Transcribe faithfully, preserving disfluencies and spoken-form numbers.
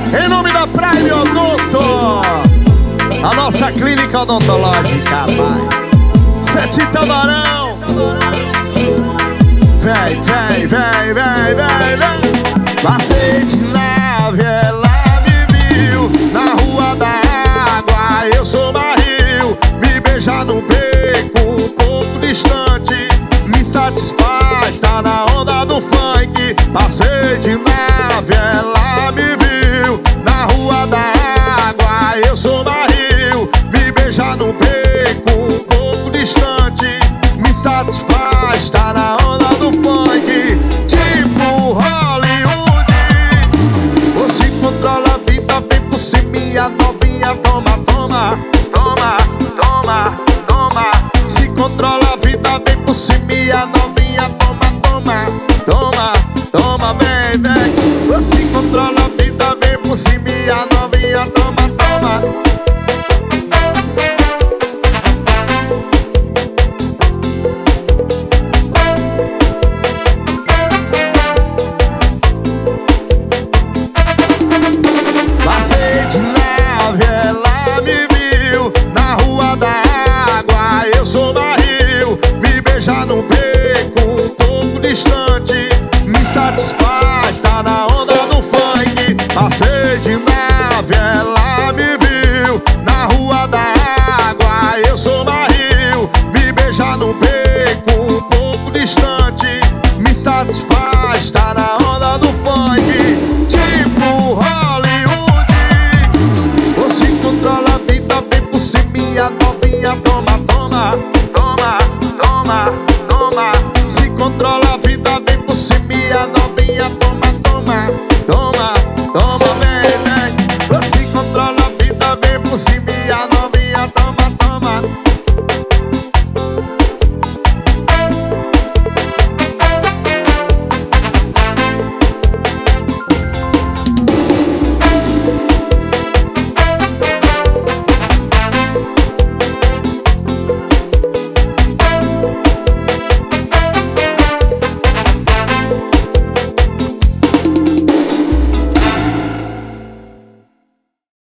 Em nome da Prime Odonto, a nossa clínica odontológica, vai. Sete Tamarão. Vem, vem, vem, vem, vem, vem. Passei de nave, ela me viu na rua da água, eu sou barril. Me beija no beco, um pouco distante, me satisfaz, tá na onda do funk. Passei de nave, ela me viu na rua da água, eu sou barril. Me beija no beco, um pouco distante, me satisfaz, tá na onda do funk. Tipo Hollywood, você controla a vida, vem por cima e a novinha toma, toma, toma, toma, toma. Se controla a vida, vem por cima e a novinha toma, toma, toma, toma, vem, vem. Você controla a vida, vem por cima e a novinha toma, toma. Passei de nave, ela me viu na rua da água, eu sou barril. Me beija no beco, um pouco distante, me satisfaz, tá na onda